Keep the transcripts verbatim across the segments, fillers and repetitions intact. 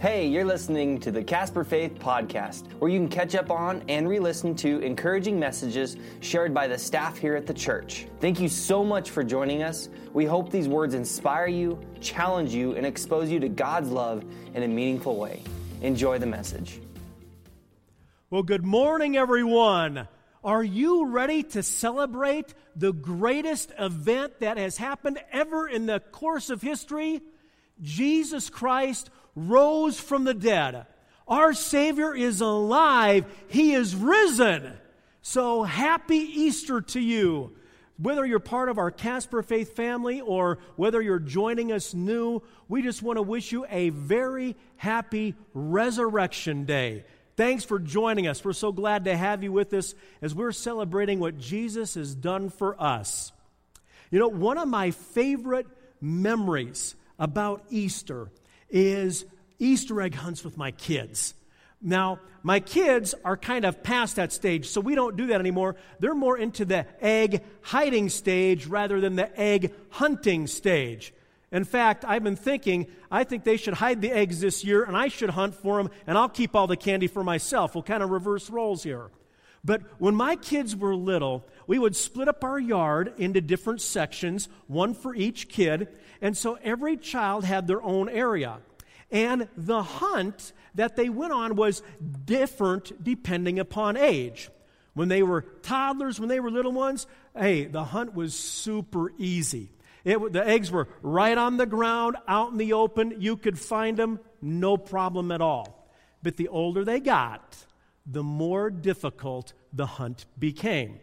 Hey, you're listening to the Casper Faith Podcast, where you can catch up on and re-listen to encouraging messages shared by the staff here at the church. Thank you so much for joining us. We hope these words inspire you, challenge you, and expose you to God's love in a meaningful way. Enjoy the message. Well, good morning, everyone. Are you ready to celebrate the greatest event that has happened ever in the course of history? Jesus Christ rose from the dead. Our Savior is alive. He is risen. So happy Easter to you. Whether you're part of our Casper Faith family or whether you're joining us new, we just want to wish you a very happy Resurrection Day. Thanks for joining us. We're so glad to have you with us as we're celebrating what Jesus has done for us. You know, one of my favorite memories about Easter is Easter egg hunts with my kids. Now, my kids are kind of past that stage, so we don't do that anymore. They're more into the egg hiding stage rather than the egg hunting stage. In fact, I've been thinking, I think they should hide the eggs this year, and I should hunt for them, and I'll keep all the candy for myself. We'll kind of reverse roles here. But when my kids were little, we would split up our yard into different sections, one for each kid, and so every child had their own area. And the hunt that they went on was different depending upon age. When they were toddlers, when they were little ones, hey, the hunt was super easy. It, the eggs were right on the ground, out in the open. You could find them, no problem at all. But the older they got, the more difficult the hunt became.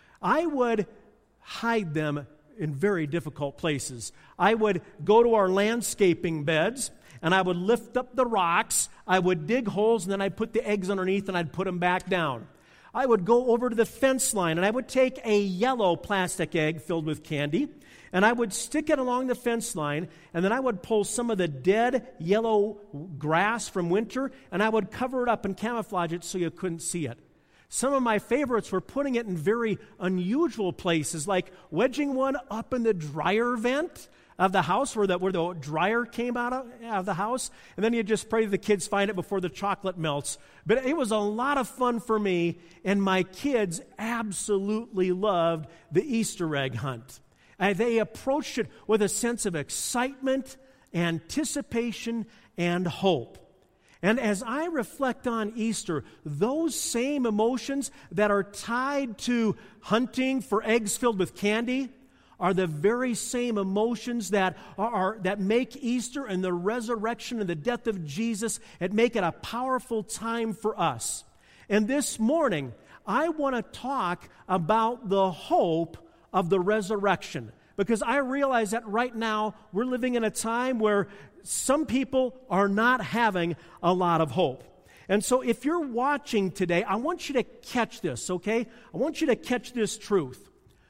I would hide them in very difficult places. I would go to our landscaping beds, and I would lift up the rocks. I would dig holes, and then I'd put the eggs underneath, and I'd put them back down. I would go over to the fence line, and I would take a yellow plastic egg filled with candy, and I would stick it along the fence line, and then I would pull some of the dead yellow grass from winter, and I would cover it up and camouflage it so you couldn't see it. Some of my favorites were putting it in very unusual places, like wedging one up in the dryer vent of the house where the, where the dryer came out of, out of the house, and then you just pray the kids find it before the chocolate melts. But it was a lot of fun for me, and my kids absolutely loved the Easter egg hunt. And they approached it with a sense of excitement, anticipation, and hope. And as I reflect on Easter, those same emotions that are tied to hunting for eggs filled with candy are the very same emotions that are that make Easter and the resurrection and the death of Jesus, and make it a powerful time for us. And this morning, I want to talk about the hope of the resurrection, because I realize that right now we're living in a time where some people are not having a lot of hope. And so if you're watching today, I want you to catch this, okay? I want you to catch this truth.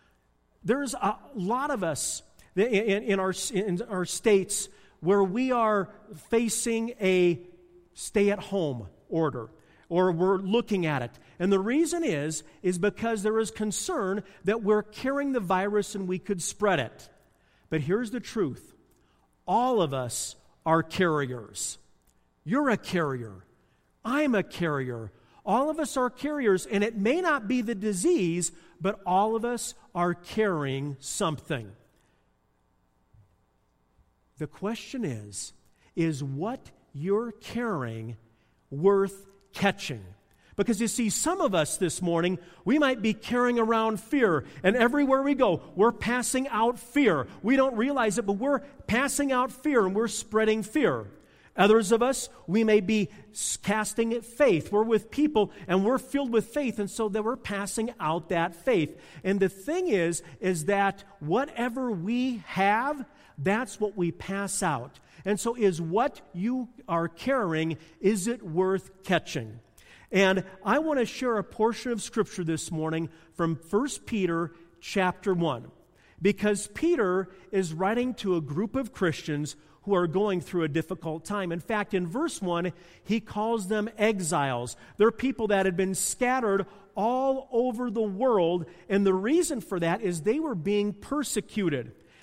There's a lot of us in, in, our, in our states where we are facing a stay-at-home order, or we're looking at it. And the reason is, is because there is concern that we're carrying the virus and we could spread it. But here's the truth. All of us are carriers. You're a carrier. I'm a carrier. All of us are carriers, and it may not be the disease, but all of us are carrying something. The question is, is what you're carrying worth catching? Because you see, some of us this morning, we might be carrying around fear, and everywhere we go, we're passing out fear. We don't realize it, but we're passing out fear, and we're spreading fear. Others of us, we may be casting faith. We're with people, and we're filled with faith, and so that we're passing out that faith. And the thing is, is that whatever we have, that's what we pass out. And so is what you are carrying, is it worth catching? And I want to share a portion of Scripture this morning from First Peter chapter one. Because Peter is writing to a group of Christians who are going through a difficult time. In fact, in verse one, he calls them exiles. They're people that had been scattered all over the world, and the reason for that is they were being persecuted.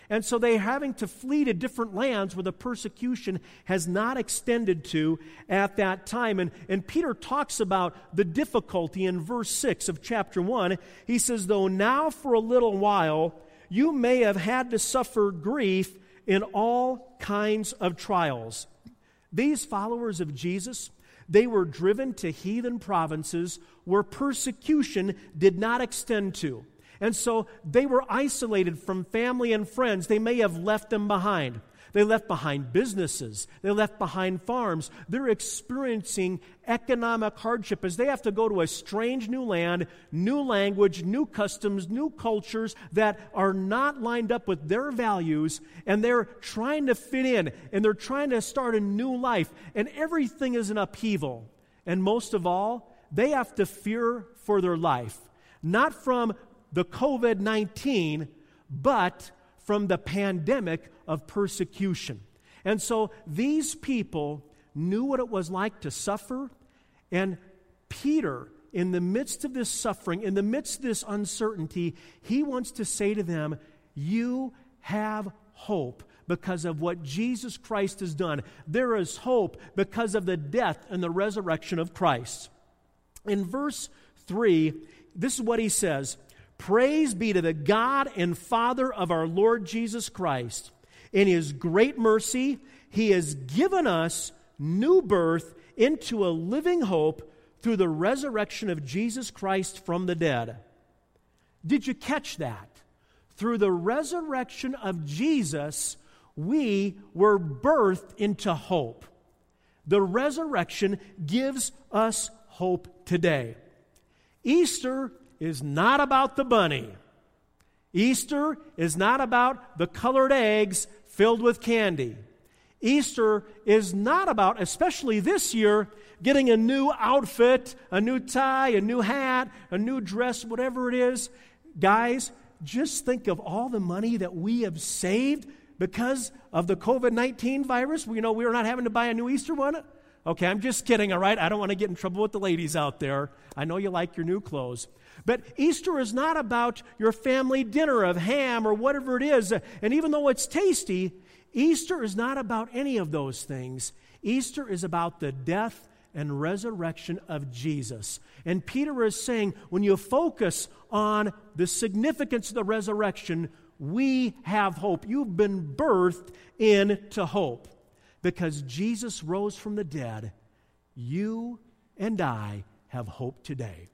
And so they're having to flee to different lands where the persecution has not extended to at that time. And, and Peter talks about the difficulty in verse six of chapter one. He says, though now for a little while you may have had to suffer grief in all kinds of trials. These followers of Jesus, they were driven to heathen provinces where persecution did not extend to. And so they were isolated from family and friends. They may have left them behind. They left behind businesses. They left behind farms. They're experiencing economic hardship as they have to go to a strange new land, new language, new customs, new cultures that are not lined up with their values, and they're trying to fit in, and they're trying to start a new life, and everything is an upheaval. And most of all, they have to fear for their life, not from the covid nineteen, but from the pandemic of persecution. And so these people knew what it was like to suffer, and Peter, in the midst of this suffering, in the midst of this uncertainty, he wants to say to them, you have hope because of what Jesus Christ has done. There is hope because of the death and the resurrection of Christ. In verse three, this is what he says, praise be to the God and Father of our Lord Jesus Christ. In His great mercy, He has given us new birth into a living hope through the resurrection of Jesus Christ from the dead. Did you catch that? Through the resurrection of Jesus, we were birthed into hope. The resurrection gives us hope today. Easter is not about the bunny. Easter is not about the colored eggs filled with candy. Easter is not about, especially this year, getting a new outfit, a new tie, a new hat, a new dress, whatever it is. Guys, just think of all the money that we have saved because of the covid nineteen virus. You know, we're not having to buy a new Easter one. Okay, I'm just kidding, all right? I don't want to get in trouble with the ladies out there. I know you like your new clothes. But Easter is not about your family dinner of ham or whatever it is. And even though it's tasty, Easter is not about any of those things. Easter is about the death and resurrection of Jesus. And Peter is saying, when you focus on the significance of the resurrection, we have hope. You've been birthed into hope. Because Jesus rose from the dead, you and I have hope today.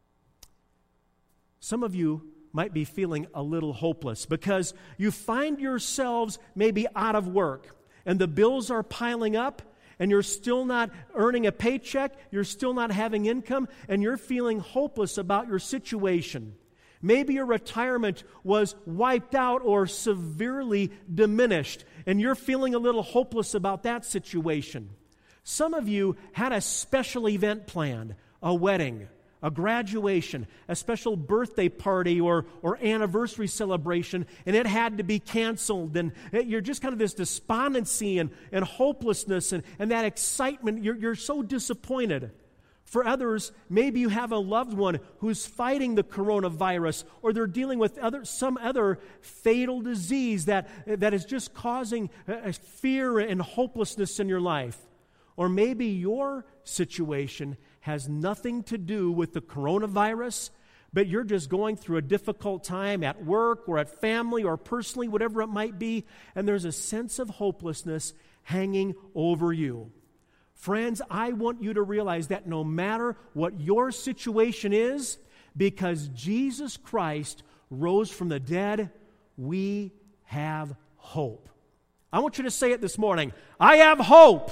Some of you might be feeling a little hopeless because you find yourselves maybe out of work and the bills are piling up and you're still not earning a paycheck, you're still not having income, and you're feeling hopeless about your situation. Maybe your retirement was wiped out or severely diminished, and you're feeling a little hopeless about that situation. Some of you had a special event planned, a wedding, a graduation, a special birthday party or, or anniversary celebration, and it had to be canceled. And you're just kind of this despondency and, and hopelessness and, and that excitement. You're, you're so disappointed. For others, maybe you have a loved one who's fighting the coronavirus, or they're dealing with other, some other fatal disease that, that is just causing a fear and hopelessness in your life. Or maybe your situation has nothing to do with the coronavirus, but you're just going through a difficult time at work or at family or personally, whatever it might be, and there's a sense of hopelessness hanging over you. Friends, I want you to realize that no matter what your situation is, because Jesus Christ rose from the dead, we have hope. I want you to say it this morning. I have hope.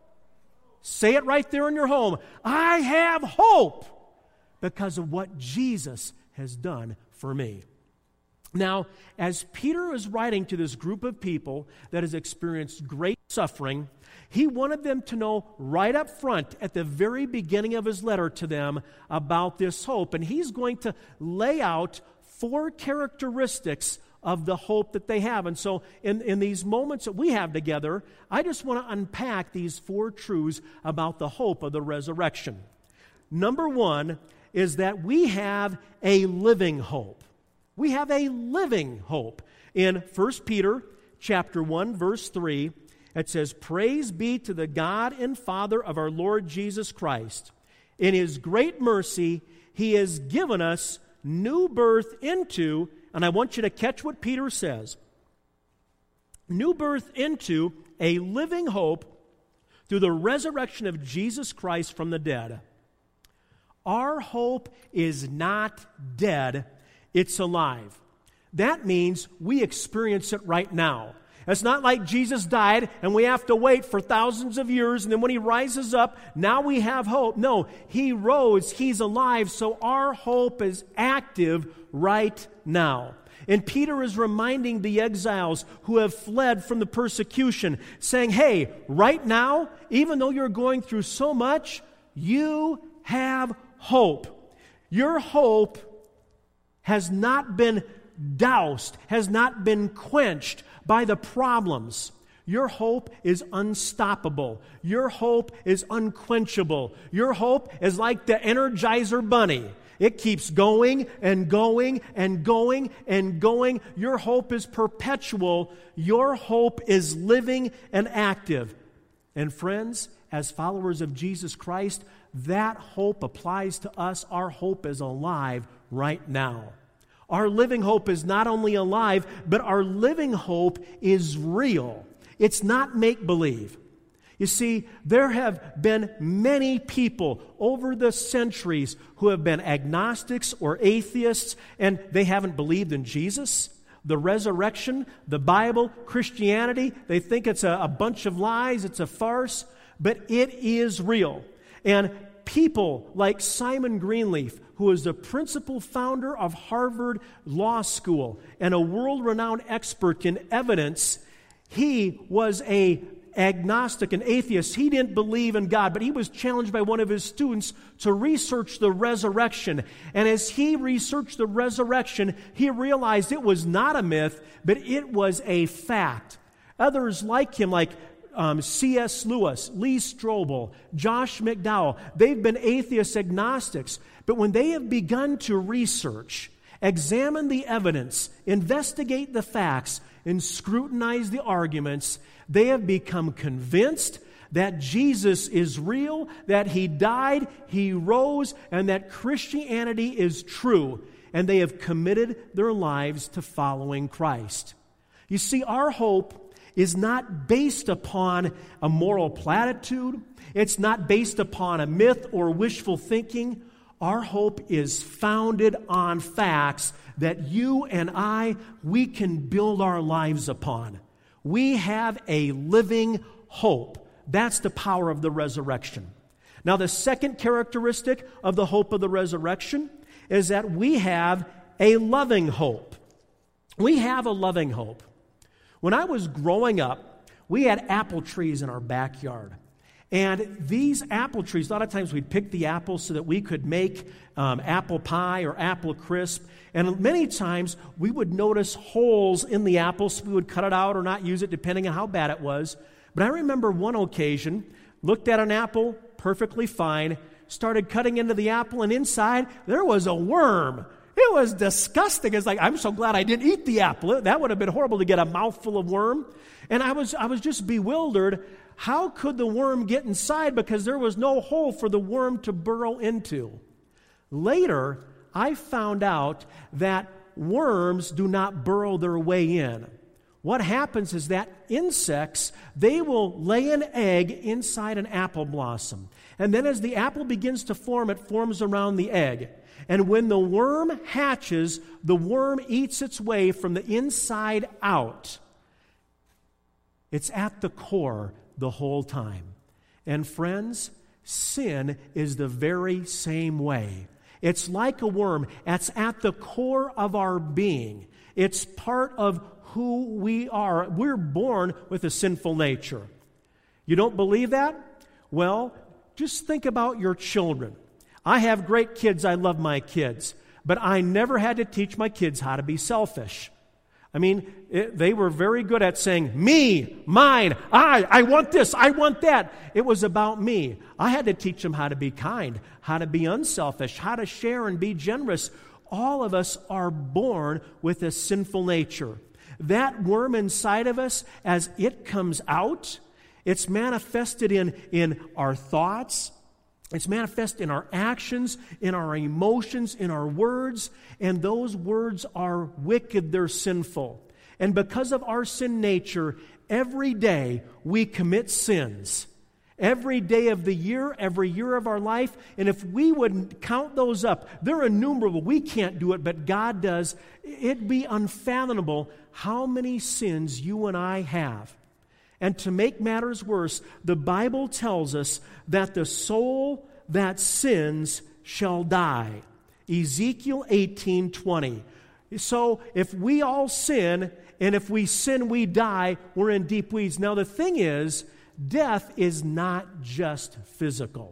Say it right there in your home. I have hope because of what Jesus has done for me. Now, as Peter is writing to this group of people that has experienced great suffering, he wanted them to know right up front at the very beginning of his letter to them about this hope. And he's going to lay out four characteristics of the hope that they have. And so in, in these moments that we have together, I just want to unpack these four truths about the hope of the resurrection. Number one is that we have a living hope. We have a living hope. in First Peter chapter one, verse three. It says, "Praise be to the God and Father of our Lord Jesus Christ. In His great mercy, He has given us new birth into," and I want you to catch what Peter says, "new birth into a living hope through the resurrection of Jesus Christ from the dead." Our hope is not dead, it's alive. That means we experience it right now. It's not like Jesus died and we have to wait for thousands of years and then when He rises up, now we have hope. No, He rose, He's alive, so our hope is active right now. And Peter is reminding the exiles who have fled from the persecution, saying, hey, right now, even though you're going through so much, you have hope. Your hope has not been doused, has not been quenched by the problems. Your hope is unstoppable. Your hope is unquenchable. Your hope is like the Energizer Bunny. It keeps going and going and going and going. Your hope is perpetual. Your hope is living and active. And friends, as followers of Jesus Christ, that hope applies to us. Our hope is alive right now. Our living hope is not only alive, but our living hope is real. It's not make-believe. You see, there have been many people over the centuries who have been agnostics or atheists, and they haven't believed in Jesus, the resurrection, the Bible, Christianity. They think it's a, a bunch of lies, it's a farce, but it is real. And people like Simon Greenleaf, who is the principal founder of Harvard Law School and a world-renowned expert in evidence, he was a agnostic, an atheist. He didn't believe in God, but he was challenged by one of his students to research the resurrection. And as he researched the resurrection, he realized it was not a myth, but it was a fact. Others like him, like um, C S Lewis, Lee Strobel, Josh McDowell, they've been atheist agnostics, but when they have begun to research, examine the evidence, investigate the facts, and scrutinize the arguments, they have become convinced that Jesus is real, that He died, He rose, and that Christianity is true. And they have committed their lives to following Christ. You see, our hope is not based upon a moral platitude. It's not based upon a myth or wishful thinking. Our hope is founded on facts that you and I, we can build our lives upon. We have a living hope. That's the power of the resurrection. Now, the second characteristic of the hope of the resurrection is that we have a loving hope. We have a loving hope. When I was growing up, we had apple trees in our backyard. And these apple trees, a lot of times we'd pick the apples so that we could make um, apple pie or apple crisp. And many times we would notice holes in the apple, so we would cut it out or not use it depending on how bad it was. But I remember one occasion, looked at an apple, perfectly fine, started cutting into the apple, and inside there was a worm. It was disgusting. It's like, I'm so glad I didn't eat the apple. That would have been horrible to get a mouthful of worm. And I was I was just bewildered. How could the worm get inside? Because there was no hole for the worm to burrow into. Later, I found out that worms do not burrow their way in. What happens is that insects, they will lay an egg inside an apple blossom. And then as the apple begins to form, it forms around the egg. And when the worm hatches, the worm eats its way from the inside out. It's at the core the whole time. And friends, sin is the very same way. It's like a worm. It's at the core of our being. It's part of who we are. We're born with a sinful nature. You don't believe that? Well, just think about your children. I have great kids. I love my kids. But I never had to teach my kids how to be selfish. I mean, it, they were very good at saying, me, mine, I, I want this, I want that. It was about me. I had to teach them how to be kind, how to be unselfish, how to share and be generous. All of us are born with a sinful nature. That worm inside of us, as it comes out, it's manifested in, in our thoughts, it's manifested in our actions, in our emotions, in our words, and those words are wicked, they're sinful. And because of our sin nature, every day we commit sins. Every day of the year, every year of our life, and if we would count those up, they're innumerable. We can't do it, but God does. It'd be unfathomable how many sins you and I have. And to make matters worse, the Bible tells us that the soul that sins shall die. Ezekiel eighteen twenty. So if we all sin, and if we sin, we die, we're in deep weeds. Now the thing is, death is not just physical.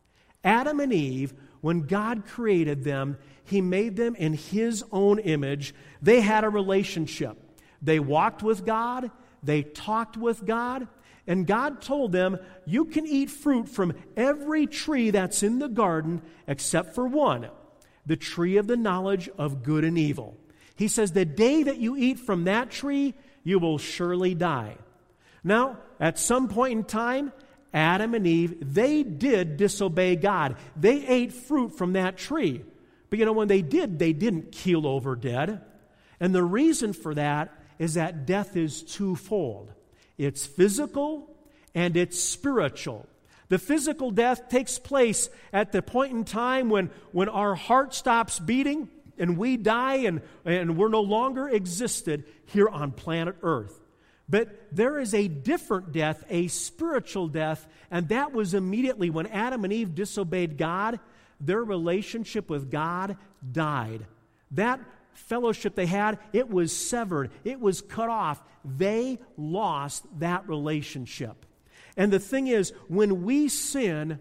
Adam and Eve, when God created them, He made them in His own image. They had a relationship. They walked with God. They talked with God. And God told them, you can eat fruit from every tree that's in the garden except for one, the tree of the knowledge of good and evil. He says, the day that you eat from that tree, you will surely die. Now, at some point in time, Adam and Eve, they did disobey God. They ate fruit from that tree. But you know, when they did, they didn't keel over dead. And the reason for that is that death is twofold. It's physical and it's spiritual. The physical death takes place at the point in time when, when our heart stops beating and we die and, and we're no longer existed here on planet Earth. But there is a different death, a spiritual death, and that was immediately when Adam and Eve disobeyed God, their relationship with God died. That fellowship they had, it was severed. It was cut off. They lost that relationship. And the thing is, when we sin,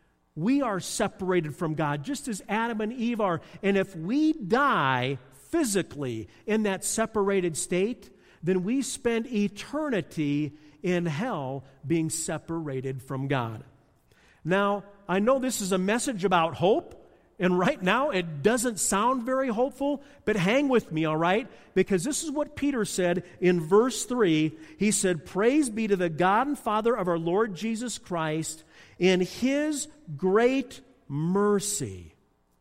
we are separated from God, just as Adam and Eve are. And if we die physically in that separated state, then we spend eternity in hell being separated from God. Now, I know this is a message about hope, and right now it doesn't sound very hopeful, but hang with me, all right? Because this is what Peter said in verse three. He said, praise be to the God and Father of our Lord Jesus Christ. In His great mercy.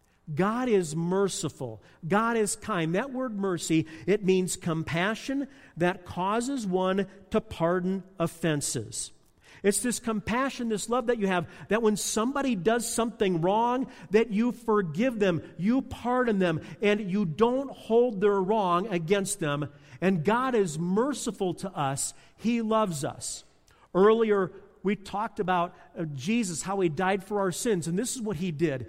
God is merciful. God is kind. That word mercy, it means compassion that causes one to pardon offenses. It's this compassion, this love that you have, that when somebody does something wrong, that you forgive them, you pardon them, and you don't hold their wrong against them. And God is merciful to us. He loves us. Earlier, we talked about uh, Jesus, how He died for our sins, and this is what He did.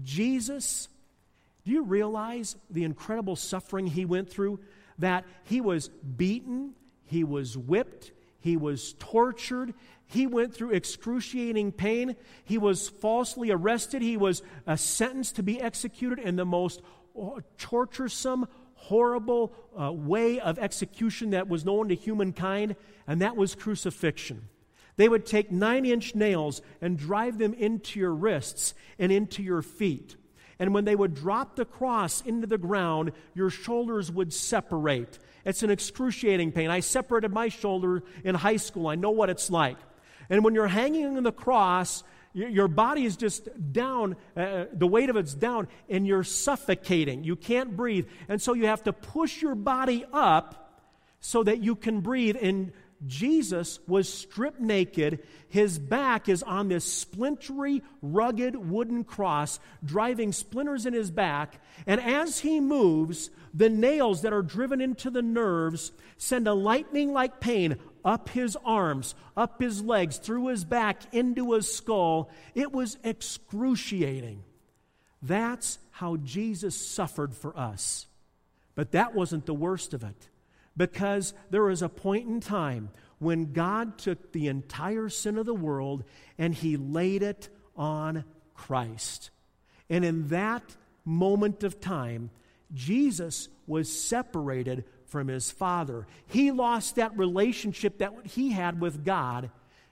Jesus, do you realize the incredible suffering He went through? That He was beaten, He was whipped, He was tortured, He went through excruciating pain, He was falsely arrested, He was uh, sentenced to be executed in the most uh, torturesome, horrible uh, way of execution that was known to humankind, and that was crucifixion. They would take nine-inch nails and drive them into your wrists and into your feet. And when they would drop the cross into the ground, your shoulders would separate. It's an excruciating pain. I separated my shoulder in high school. I know what it's like. And when you're hanging on the cross, your body is just down, uh, the weight of it's down, and you're suffocating. You can't breathe. And so you have to push your body up so that you can breathe. And Jesus was stripped naked. His back is on this splintery, rugged wooden cross, driving splinters in his back. And as He moves, the nails that are driven into the nerves send a lightning-like pain up His arms, up His legs, through His back, into His skull. It was excruciating. That's how Jesus suffered for us. But that wasn't the worst of it. Because there was a point in time when God took the entire sin of the world and He laid it on Christ. And in that moment of time, Jesus was separated from His Father. He lost that relationship that He had with God.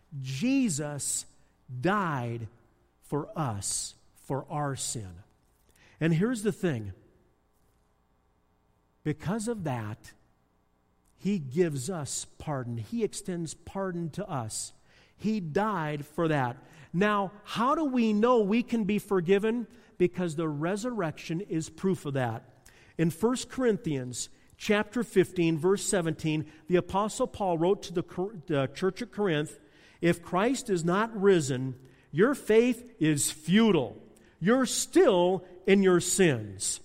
Jesus died for us, for our sin. And here's the thing. Because of that, He gives us pardon. He extends pardon to us. He died for that. Now, how do we know we can be forgiven? Because the resurrection is proof of that. In First Corinthians chapter fifteen, verse seventeen, the Apostle Paul wrote to the, the church at Corinth, if Christ is not risen, your faith is futile. You're still in your sins.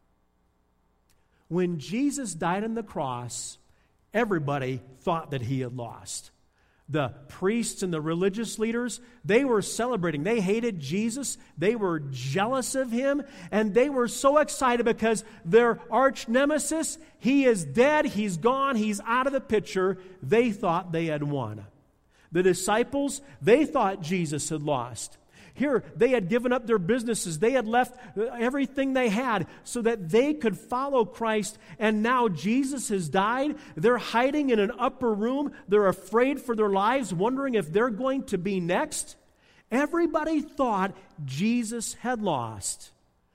When Jesus died on the cross, everybody thought that he had lost. The priests and the religious leaders, they were celebrating. They hated Jesus. They were jealous of him. And they were so excited because their arch nemesis, he is dead, he's gone, he's out of the picture. They thought they had won. The disciples, they thought Jesus had lost. Here, they had given up their businesses. They had left everything they had so that they could follow Christ. And now Jesus has died. They're hiding in an upper room. They're afraid for their lives, wondering if they're going to be next. Everybody thought Jesus had lost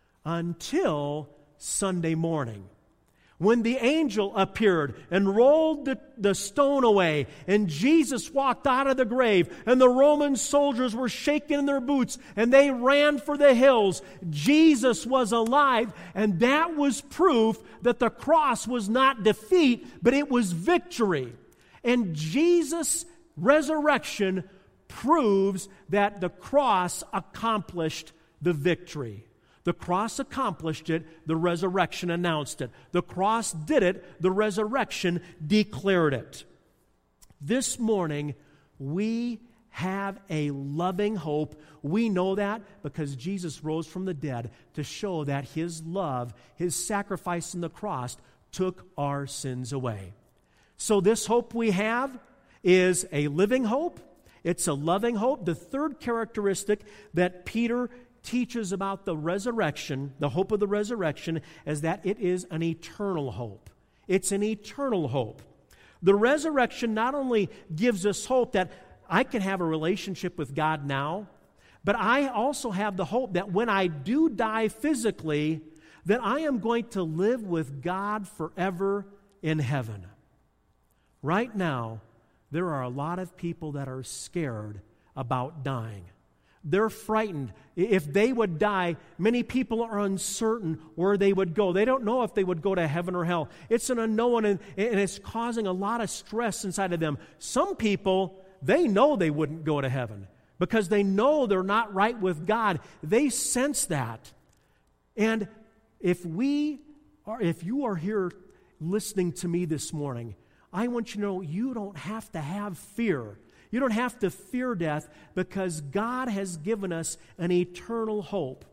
until Sunday morning, when the angel appeared and rolled the, the stone away, and Jesus walked out of the grave, and the Roman soldiers were shaking in their boots, and they ran for the hills. Jesus was alive, and that was proof that the cross was not defeat, but it was victory. And Jesus' resurrection proves that the cross accomplished the victory. The cross accomplished it, the resurrection announced it. The cross did it, the resurrection declared it. This morning, we have a loving hope. We know that because Jesus rose from the dead to show that his love, his sacrifice on the cross, took our sins away. So this hope we have is a living hope. It's a loving hope. The third characteristic that Peter teaches about the resurrection, the hope of the resurrection, is that it is an eternal hope. It's an eternal hope. The resurrection not only gives us hope that I can have a relationship with God now, but I also have the hope that when I do die physically, that I am going to live with God forever in heaven. Right now, there are a lot of people that are scared about dying. They're frightened. If they would die, many people are uncertain where they would go. They don't know if they would go to heaven or hell. It's an unknown, and, and it's causing a lot of stress inside of them. Some people, they know they wouldn't go to heaven because they know they're not right with God. They sense that. And if we are, if you are here listening to me this morning, I want you to know you don't have to have fear. You don't have to fear death because God has given us an eternal hope.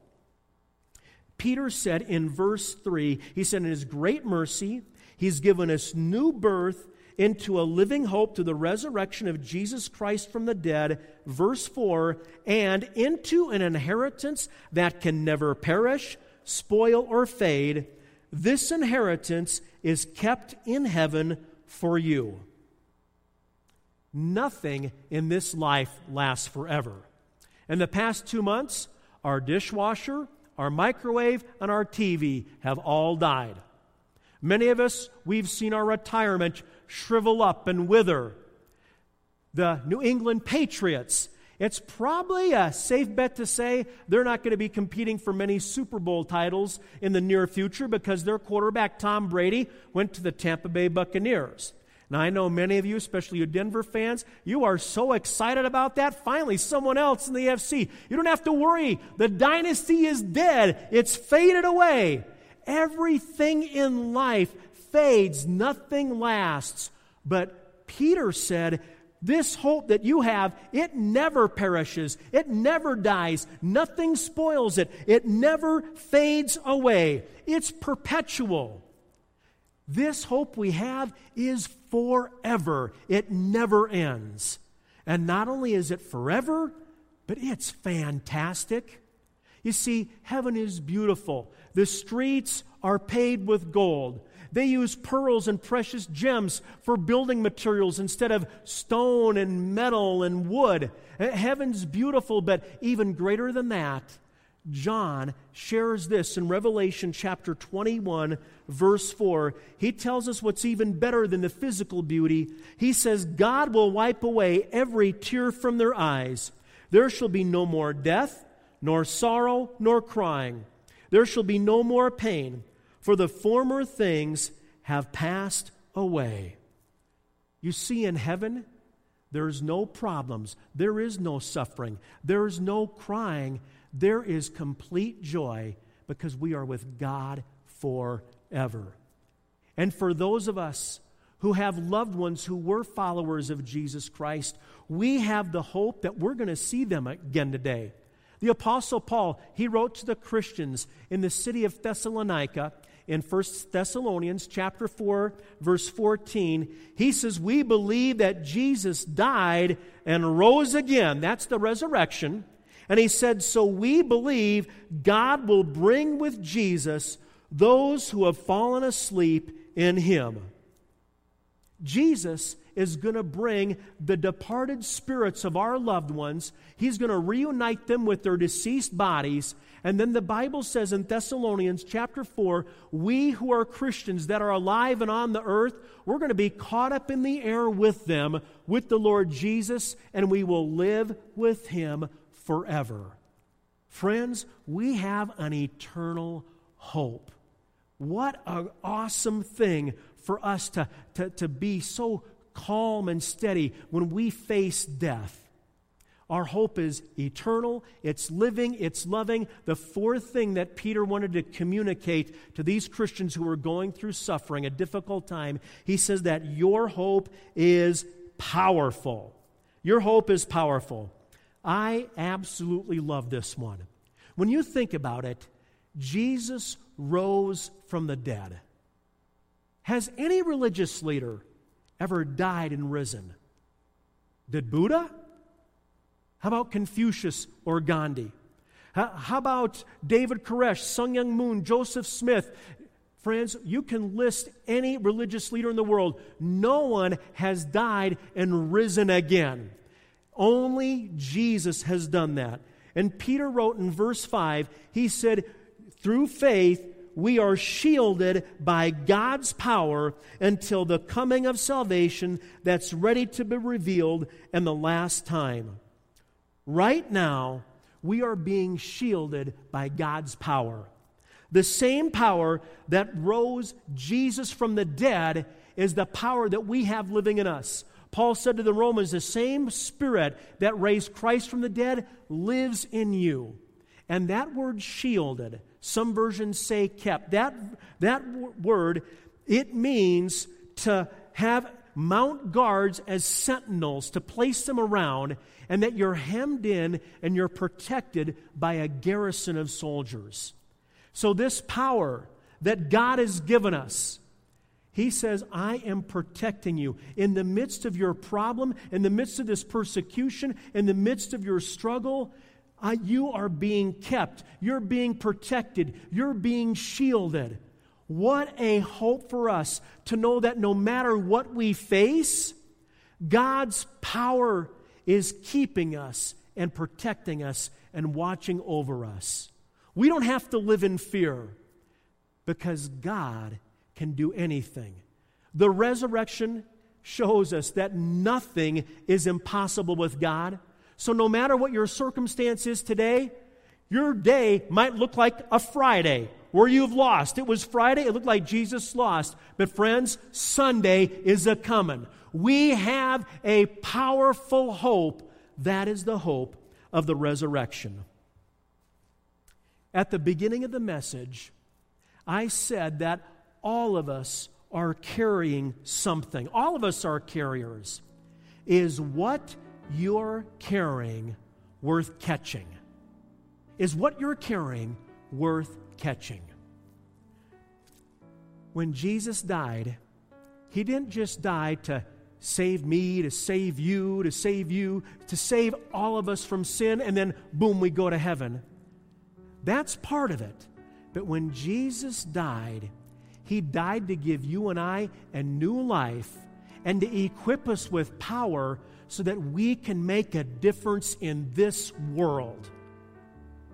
Peter said in verse three, he said, in his great mercy, he's given us new birth into a living hope through the resurrection of Jesus Christ from the dead. Verse four, and into an inheritance that can never perish, spoil, or fade. This inheritance is kept in heaven for you. Nothing in this life lasts forever. In the past two months, our dishwasher, our microwave, and our T V have all died. Many of us, we've seen our retirement shrivel up and wither. The New England Patriots, it's probably a safe bet to say they're not going to be competing for many Super Bowl titles in the near future because their quarterback, Tom Brady, went to the Tampa Bay Buccaneers. Now, I know many of you, especially you Denver fans, you are so excited about that. Finally, someone else in the A F C. You don't have to worry. The dynasty is dead. It's faded away. Everything in life fades. Nothing lasts. But Peter said, this hope that you have, it never perishes. It never dies. Nothing spoils it. It never fades away. It's perpetual. This hope we have is forever. It never ends. And not only is it forever, but it's fantastic. You see, heaven is beautiful. The streets are paved with gold. They use pearls and precious gems for building materials instead of stone and metal and wood. Heaven's beautiful, but even greater than that, John shares this in Revelation chapter twenty-one, verse four. He tells us what's even better than the physical beauty. He says, God will wipe away every tear from their eyes. There shall be no more death, nor sorrow, nor crying. There shall be no more pain, for the former things have passed away. You see, in heaven, there's no problems. There is no suffering. There is no crying. There is complete joy because we are with God forever. And for those of us who have loved ones who were followers of Jesus Christ, we have the hope that we're going to see them again today. The Apostle Paul, he wrote to the Christians in the city of Thessalonica in First Thessalonians chapter four, verse fourteen. He says, we believe that Jesus died and rose again. That's the resurrection. And he said, so we believe God will bring with Jesus those who have fallen asleep in Him. Jesus is going to bring the departed spirits of our loved ones. He's going to reunite them with their deceased bodies. And then the Bible says in Thessalonians chapter four, we who are Christians that are alive and on the earth, we're going to be caught up in the air with them, with the Lord Jesus, and we will live with Him forever. Friends, we have an eternal hope. What an awesome thing for us to, to, to be so calm and steady when we face death. Our hope is eternal, it's living, it's loving. The fourth thing that Peter wanted to communicate to these Christians who were going through suffering, a difficult time, he says that your hope is powerful. Your hope is powerful. I absolutely love this one. When you think about it, Jesus rose from the dead. Has any religious leader ever died and risen? Did Buddha? How about Confucius or Gandhi? How about David Koresh, Sun Myung Moon, Joseph Smith? Friends, you can list any religious leader in the world. No one has died and risen again. Only Jesus has done that. And Peter wrote in verse five, he said, through faith, we are shielded by God's power until the coming of salvation that's ready to be revealed in the last time. Right now, we are being shielded by God's power. The same power that rose Jesus from the dead is the power that we have living in us. Paul said to the Romans, the same Spirit that raised Christ from the dead lives in you. And that word shielded, some versions say kept. That, that word, it means to have mount guards as sentinels, to place them around, and that you're hemmed in and you're protected by a garrison of soldiers. So this power that God has given us, He says, I am protecting you. In the midst of your problem, in the midst of this persecution, in the midst of your struggle, uh, you are being kept. You're being protected. You're being shielded. What a hope for us to know that no matter what we face, God's power is keeping us and protecting us and watching over us. We don't have to live in fear because God can do anything. The resurrection shows us that nothing is impossible with God. So no matter what your circumstance is today, your day might look like a Friday where you've lost. It was Friday, it looked like Jesus lost. But friends, Sunday is a-coming. We have a powerful hope. That is the hope of the resurrection. At the beginning of the message, I said that all of us are carrying something. All of us are carriers. Is what you're carrying worth catching? Is what you're carrying worth catching? When Jesus died, He didn't just die to save me, to save you, to save you, to save all of us from sin, and then boom, we go to heaven. That's part of it. But when Jesus died, He died to give you and I a new life and to equip us with power so that we can make a difference in this world.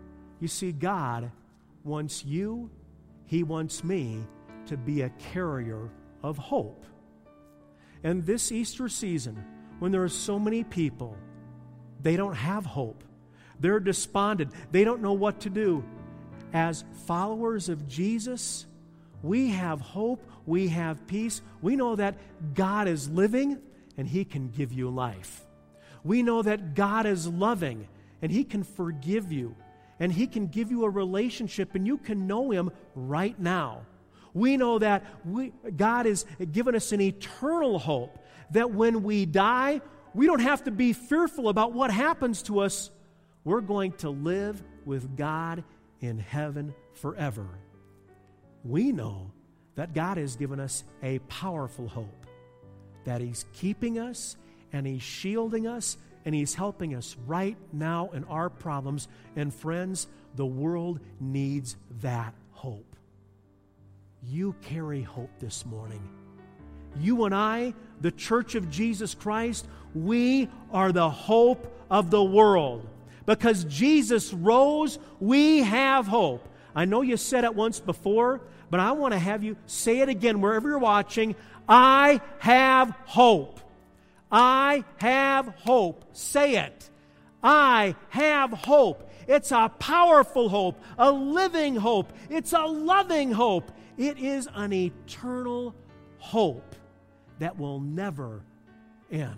You see, God wants you, He wants me to be a carrier of hope. And this Easter season, when there are so many people, they don't have hope. They're despondent. They don't know what to do. As followers of Jesus, we have hope. We have peace. We know that God is living and He can give you life. We know that God is loving and He can forgive you and He can give you a relationship and you can know Him right now. We know that we, God has given us an eternal hope that when we die, we don't have to be fearful about what happens to us. We're going to live with God in heaven forever. We know that God has given us a powerful hope, that He's keeping us and He's shielding us and He's helping us right now in our problems. And friends, the world needs that hope. You carry hope this morning. You and I, the Church of Jesus Christ, we are the hope of the world. Because Jesus rose, we have hope. I know you said it once before, but I want to have you say it again wherever you're watching. I have hope. I have hope. Say it. I have hope. It's a powerful hope, a living hope. It's a loving hope. It is an eternal hope that will never end.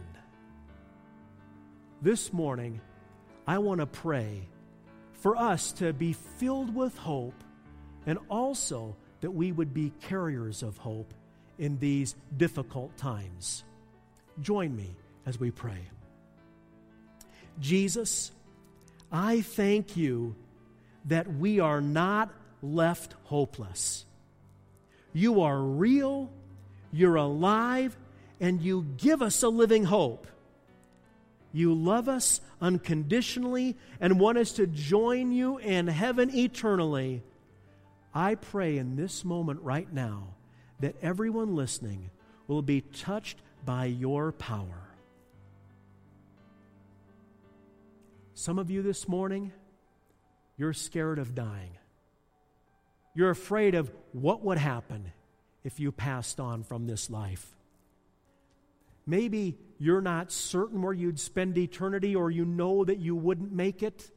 This morning, I want to pray for us to be filled with hope and also that we would be carriers of hope in these difficult times. Join me as we pray. Jesus, I thank You that we are not left hopeless. You are real, You're alive, and You give us a living hope. You love us unconditionally and want us to join You in heaven eternally. I pray in this moment right now that everyone listening will be touched by Your power. Some of you this morning, you're scared of dying. You're afraid of what would happen if you passed on from this life. Maybe you're not certain where you'd spend eternity, or you know that you wouldn't make it.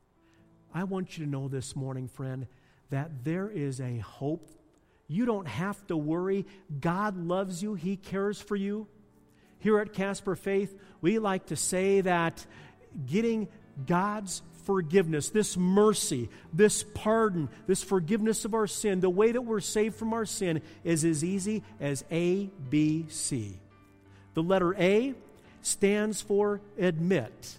I want you to know this morning, friend, that there is a hope. You don't have to worry. God loves you. He cares for you. Here at Casper Faith, we like to say that getting God's forgiveness, this mercy, this pardon, this forgiveness of our sin, the way that we're saved from our sin is as easy as A, B, C. The letter A stands for admit.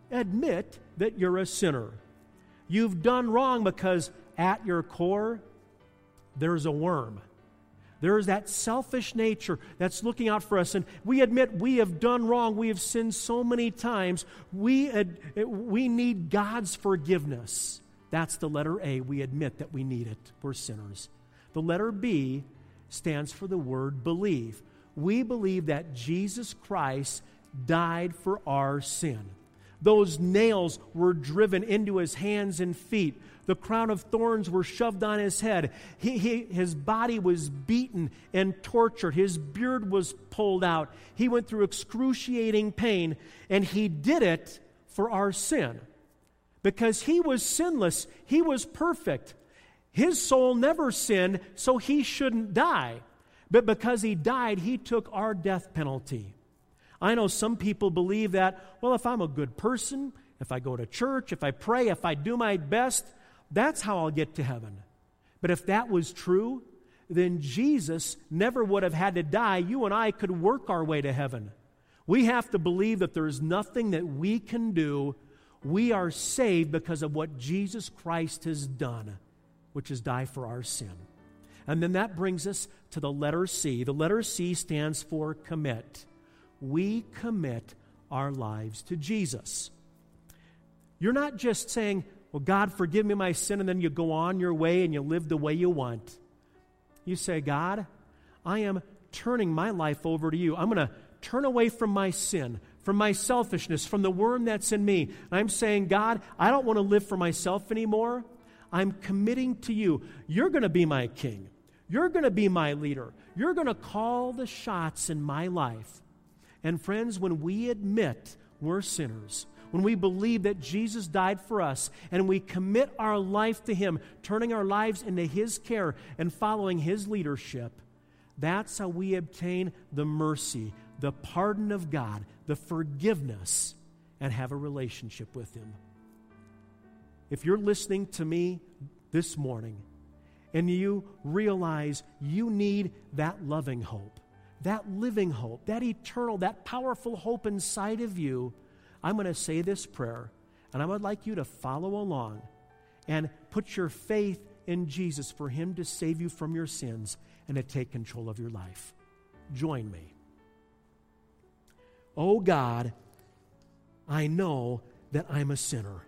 Admit that you're a sinner. You've done wrong because at your core, there's a worm. There's that selfish nature that's looking out for us. And we admit we have done wrong. We have sinned so many times. We, ad, we need God's forgiveness. That's the letter A. We admit that we need it. We're sinners. The letter B stands for the word believe. We believe that Jesus Christ died for our sin. Those nails were driven into His hands and feet. The crown of thorns were shoved on His head. He, he, his body was beaten and tortured. His beard was pulled out. He went through excruciating pain, and He did it for our sin. Because He was sinless. He was perfect. His soul never sinned, so He shouldn't die. But because He died, He took our death penalty. I know some people believe that, well, if I'm a good person, if I go to church, if I pray, if I do my best, that's how I'll get to heaven. But if that was true, then Jesus never would have had to die. You and I could work our way to heaven. We have to believe that there's nothing that we can do. We are saved because of what Jesus Christ has done, which is die for our sin. And then that brings us to the letter C. The letter C stands for commit. We commit our lives to Jesus. You're not just saying, well, God, forgive me my sin, and then you go on your way and you live the way you want. You say, God, I am turning my life over to You. I'm going to turn away from my sin, from my selfishness, from the worm that's in me. And I'm saying, God, I don't want to live for myself anymore. I'm committing to you. You're going to be my king. You're going to be my leader. You're going to call the shots in my life. And friends, when we admit we're sinners, when we believe that Jesus died for us, and we commit our life to Him, turning our lives into His care and following His leadership, that's how we obtain the mercy, the pardon of God, the forgiveness, and have a relationship with Him. If you're listening to me this morning and you realize you need that loving hope, that living hope, that eternal, that powerful hope inside of you, I'm going to say this prayer, and I would like you to follow along and put your faith in Jesus for Him to save you from your sins and to take control of your life. Join me. Oh God, I know that I'm a sinner.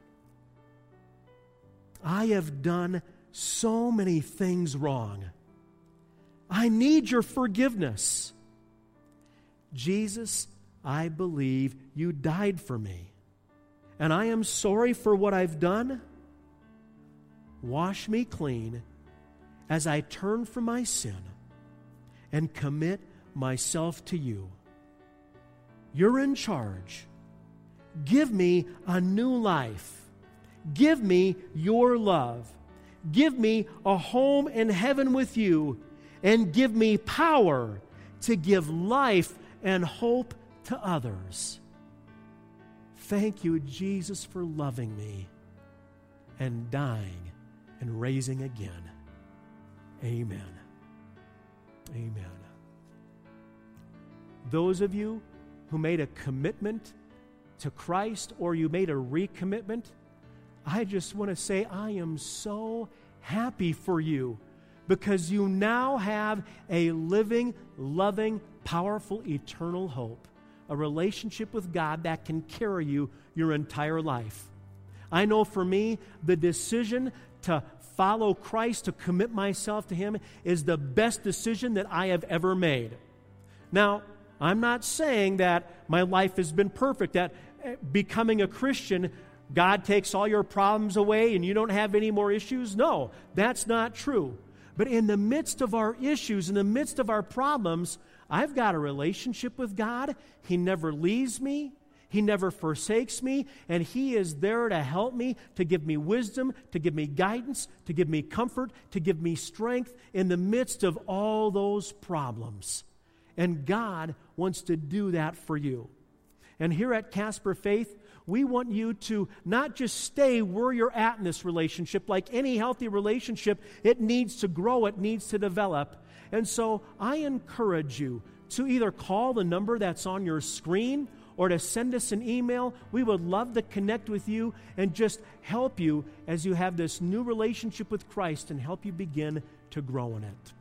I have done so many things wrong. I need your forgiveness. Jesus, I believe you died for me, and I am sorry for what I've done. Wash me clean as I turn from my sin and commit myself to you. You're in charge. Give me a new life. Give me your love. Give me a home in heaven with you, and give me power to give life and hope to others. Thank you, Jesus, for loving me and dying and raising again. Amen. Amen. Those of you who made a commitment to Christ, or you made a recommitment, I just want to say I am so happy for you, because you now have a living, loving, powerful, eternal hope, a relationship with God that can carry you your entire life. I know for me, the decision to follow Christ, to commit myself to Him, is the best decision that I have ever made. Now, I'm not saying that my life has been perfect, that becoming a Christian, God takes all your problems away and you don't have any more issues. No, that's not true. But in the midst of our issues, in the midst of our problems, I've got a relationship with God. He never leaves me. He never forsakes me. And He is there to help me, to give me wisdom, to give me guidance, to give me comfort, to give me strength in the midst of all those problems. And God wants to do that for you. And here at Casper Faith, we want you to not just stay where you're at in this relationship. Like any healthy relationship, it needs to grow, it needs to develop. And so I encourage you to either call the number that's on your screen or to send us an email. We would love to connect with you and just help you as you have this new relationship with Christ and help you begin to grow in it.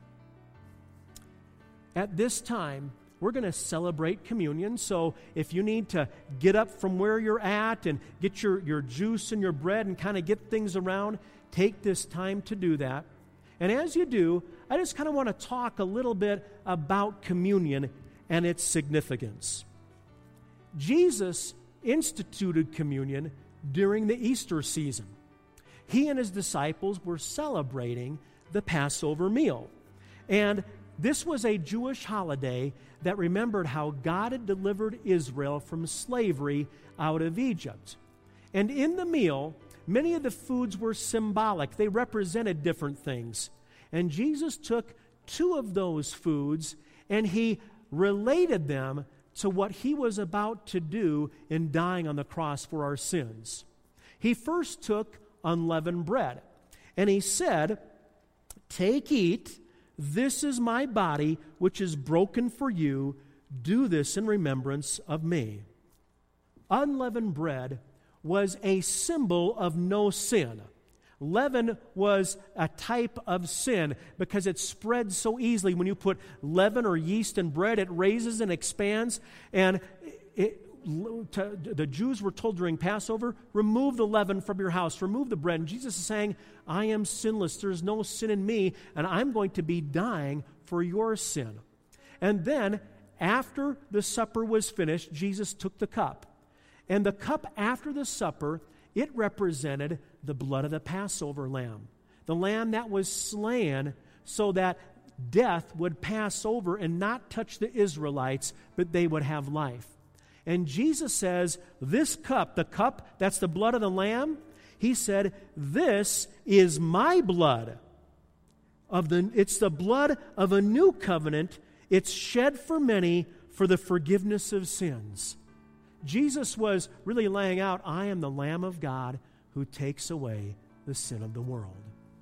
At this time, we're going to celebrate communion. So if you need to get up from where you're at and get your, your juice and your bread and kind of get things around, take this time to do that. And as you do, I just kind of want to talk a little bit about communion and its significance. Jesus instituted communion during the Easter season. He and His disciples were celebrating the Passover meal. And this was a Jewish holiday that remembered how God had delivered Israel from slavery out of Egypt. And in the meal, many of the foods were symbolic. They represented different things. And Jesus took two of those foods and He related them to what He was about to do in dying on the cross for our sins. He first took unleavened bread, and He said, "Take, eat. This is my body, which is broken for you. Do this in remembrance of me." Unleavened bread was a symbol of no sin. Leaven was a type of sin because it spreads so easily. When you put leaven or yeast in bread, it raises and expands. And it, to, the Jews were told during Passover, remove the leaven from your house, remove the bread. And Jesus is saying, I am sinless. There's no sin in me, and I'm going to be dying for your sin. And then, after the supper was finished, Jesus took the cup. And the cup after the supper It represented the blood of the Passover lamb, the lamb that was slain so that death would pass over and not touch the Israelites, but they would have life. And Jesus says, this cup, the cup that's the blood of the lamb, he said, this is my blood. Of the, it's the blood of a new covenant. It's shed for many for the forgiveness of sins. Jesus was really laying out, I am the Lamb of God who takes away the sin of the world.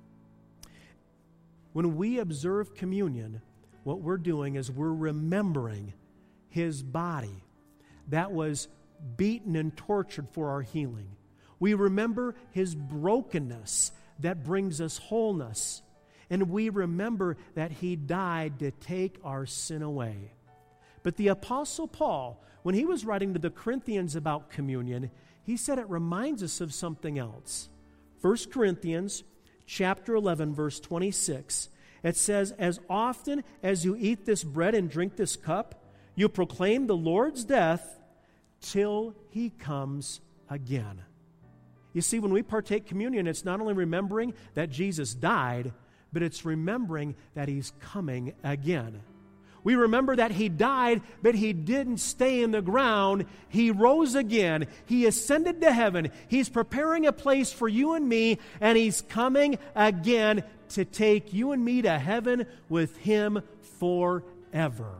When we observe communion, what we're doing is we're remembering his body that was beaten and tortured for our healing. We remember his brokenness that brings us wholeness. And we remember that he died to take our sin away. But the Apostle Paul, when he was writing to the Corinthians about communion, he said it reminds us of something else. First Corinthians chapter eleven, verse twenty-six, it says, as often as you eat this bread and drink this cup, you proclaim the Lord's death till he comes again. You see, when we partake communion, it's not only remembering that Jesus died, but it's remembering that he's coming again. We remember that he died, but he didn't stay in the ground. He rose again. He ascended to heaven. He's preparing a place for you and me, and he's coming again to take you and me to heaven with him forever.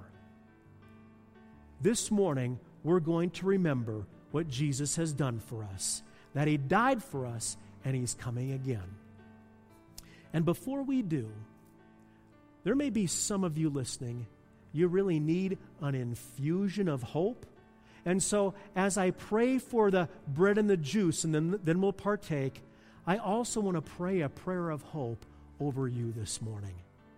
This morning, we're going to remember what Jesus has done for us, that he died for us, and he's coming again. And before we do, there may be some of you listening, you really need an infusion of hope. And so as I pray for the bread and the juice, and then, then we'll partake, I also want to pray a prayer of hope over you this morning.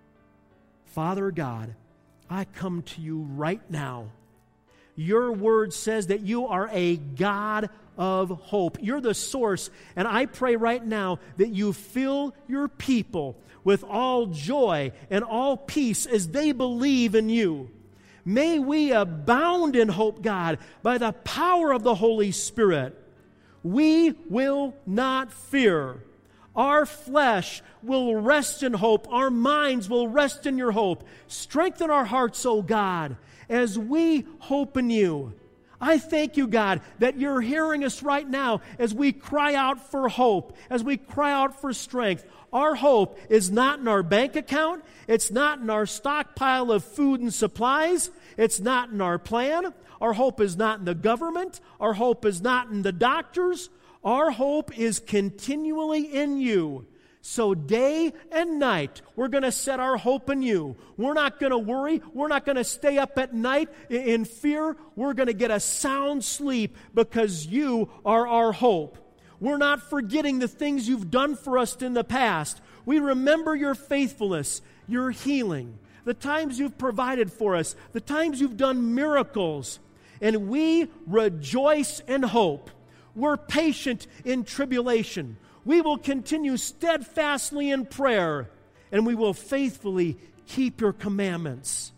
Father God, I come to you right now. Your word says that you are a God of hope. You're the source, and I pray right now that you fill your people with all joy and all peace as they believe in you. May we abound in hope, God, by the power of the Holy Spirit. We will not fear. Our flesh will rest in hope. Our minds will rest in your hope. Strengthen our hearts, O God, as we hope in you. I thank you, God, that you're hearing us right now as we cry out for hope, as we cry out for strength. Our hope is not in our bank account. It's not in our stockpile of food and supplies. It's not in our plan. Our hope is not in the government. Our hope is not in the doctors. Our hope is continually in you. So day and night, we're going to set our hope in you. We're not going to worry. We're not going to stay up at night in fear. We're going to get a sound sleep because you are our hope. We're not forgetting the things you've done for us in the past. We remember your faithfulness, your healing, the times you've provided for us, the times you've done miracles. And we rejoice in hope. We're patient in tribulation. We will continue steadfastly in prayer, and we will faithfully keep your commandments.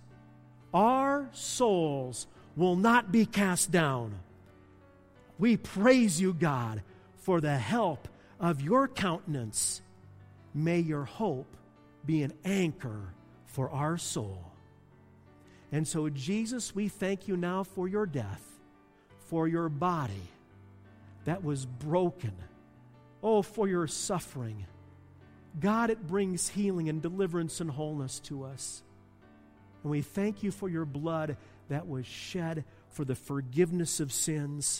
Our souls will not be cast down. We praise you, God, for the help of your countenance. May your hope be an anchor for our soul. And so, Jesus, we thank you now for your death, for your body that was broken. Oh, for your suffering. God, it brings healing and deliverance and wholeness to us. And we thank you for your blood that was shed for the forgiveness of sins.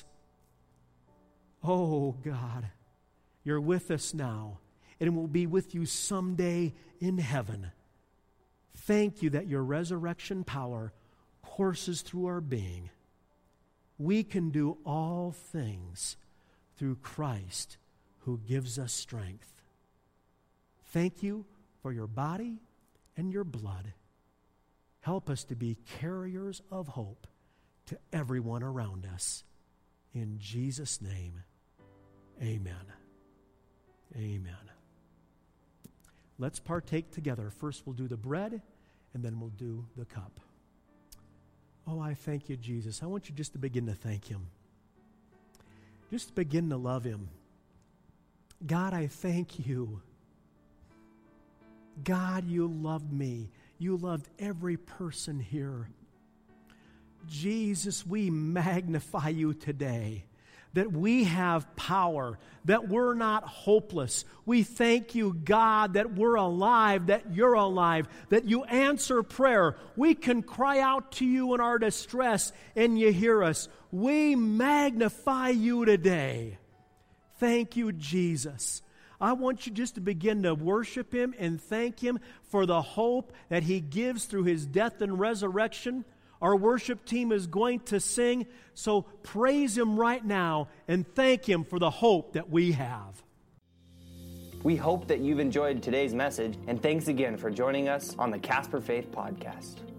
Oh, God, you're with us now, and will be with you someday in heaven. Thank you that your resurrection power courses through our being. We can do all things through Christ who gives us strength. Thank you for your body and your blood. Help us to be carriers of hope to everyone around us. In Jesus' name, amen. Amen. Let's partake together. First we'll do the bread, and then we'll do the cup. Oh, I thank you, Jesus. I want you just to begin to thank him. Just begin to love him. God, I thank you. God, you loved me. You loved every person here. Jesus, we magnify you today, that we have power, that we're not hopeless. We thank you, God, that we're alive, that you're alive, that you answer prayer. We can cry out to you in our distress, and you hear us. We magnify you today. Thank you, Jesus. I want you just to begin to worship him and thank him for the hope that he gives through his death and resurrection. Our worship team is going to sing, so praise him right now and thank him for the hope that we have. We hope that you've enjoyed today's message, and thanks again for joining us on the Casper Faith Podcast.